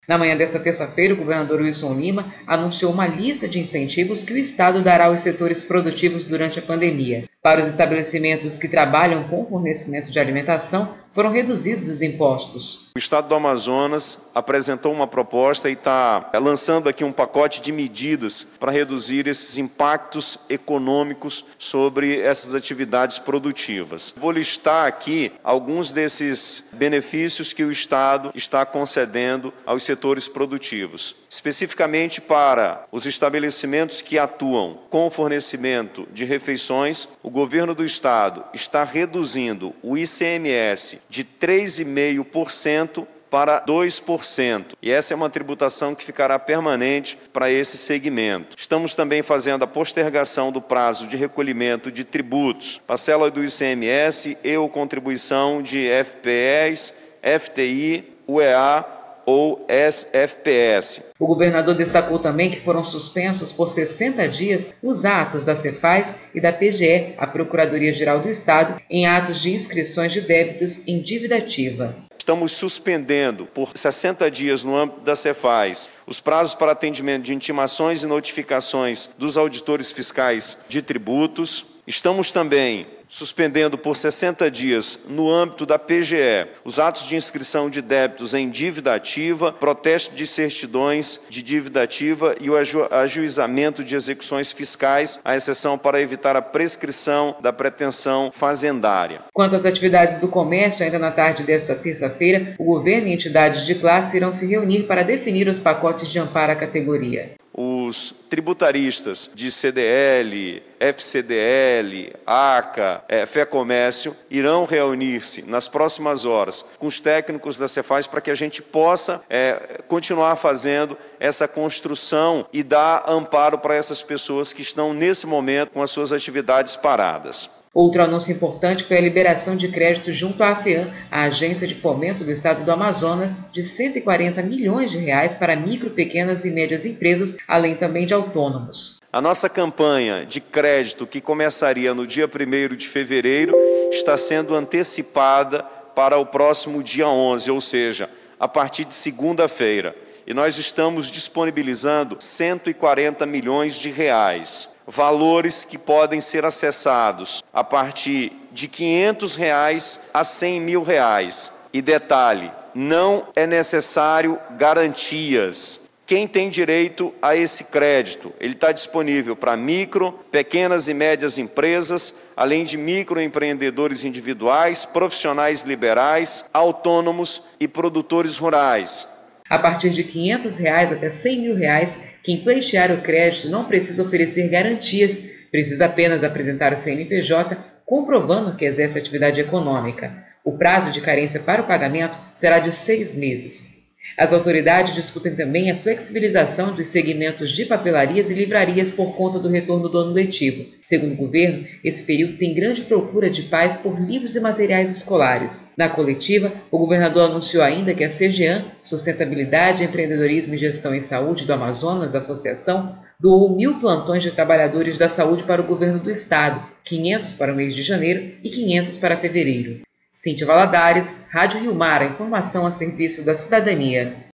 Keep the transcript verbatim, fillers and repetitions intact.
Na manhã desta terça-feira, o governador Wilson Lima anunciou uma lista de incentivos que o Estado dará aos setores produtivos durante a pandemia. Para os estabelecimentos que trabalham com fornecimento de alimentação, foram reduzidos os impostos. O Estado do Amazonas apresentou uma proposta e está lançando aqui um pacote de medidas para reduzir esses impactos econômicos sobre essas atividades produtivas. Vou listar aqui alguns desses benefícios que o Estado está concedendo aos setores produtivos. Especificamente para os estabelecimentos que atuam com o fornecimento de refeições, o governo do Estado está reduzindo o I C M S de três vírgula cinco por cento para dois por cento. E essa é uma tributação que ficará permanente para esse segmento. Estamos também fazendo a postergação do prazo de recolhimento de tributos, parcela do I C M S e ou contribuição de F P Es, F T I, U E A ou S F P S. O governador destacou também que foram suspensos por sessenta dias os atos da Cefaz e da P G E, a Procuradoria-Geral do Estado, em atos de inscrições de débitos em dívida ativa. Estamos suspendendo por sessenta dias no âmbito da Cefaz os prazos para atendimento de intimações e notificações dos auditores fiscais de tributos. Estamos também suspendendo por sessenta dias, no âmbito da P G E, os atos de inscrição de débitos em dívida ativa, protesto de certidões de dívida ativa e o aju ajuizamento de execuções fiscais, à exceção para evitar a prescrição da pretensão fazendária. Quanto às atividades do comércio, ainda na tarde desta terça-feira, o governo e entidades de classe irão se reunir para definir os pacotes de amparo à categoria. Os tributaristas de C D L, F C D L, A C A, é, FEComércio, irão reunir-se nas próximas horas com os técnicos da Cefaz para que a gente possa é, continuar fazendo essa construção e dar amparo para essas pessoas que estão nesse momento com as suas atividades paradas. Outro anúncio importante foi a liberação de crédito junto à AFEAM, a Agência de Fomento do Estado do Amazonas, de cento e quarenta milhões de reais para micro, pequenas e médias empresas, além também de autônomos. A nossa campanha de crédito, que começaria no dia primeiro de fevereiro, está sendo antecipada para o próximo dia onze, ou seja, a partir de segunda-feira. E nós estamos disponibilizando cento e quarenta milhões de reais. Valores que podem ser acessados a partir de quinhentos reais a cem mil reais. E detalhe, não é necessário garantias. Quem tem direito a esse crédito? Ele está disponível para micro, pequenas e médias empresas, além de microempreendedores individuais, profissionais liberais, autônomos e produtores rurais. A partir de quinhentos reais até cem mil reais, quem pleitear o crédito não precisa oferecer garantias, precisa apenas apresentar o C N P J comprovando que exerce atividade econômica. O prazo de carência para o pagamento será de seis meses. As autoridades discutem também a flexibilização dos segmentos de papelarias e livrarias por conta do retorno do ano letivo. Segundo o governo, esse período tem grande procura de pais por livros e materiais escolares. Na coletiva, o governador anunciou ainda que a SEGEAM, Sustentabilidade, Empreendedorismo e Gestão em Saúde do Amazonas, associação, doou mil plantões de trabalhadores da saúde para o governo do estado, quinhentos para o mês de janeiro e quinhentos para fevereiro. Cíntia Valadares, Rádio Rio Mar, a informação a serviço da cidadania.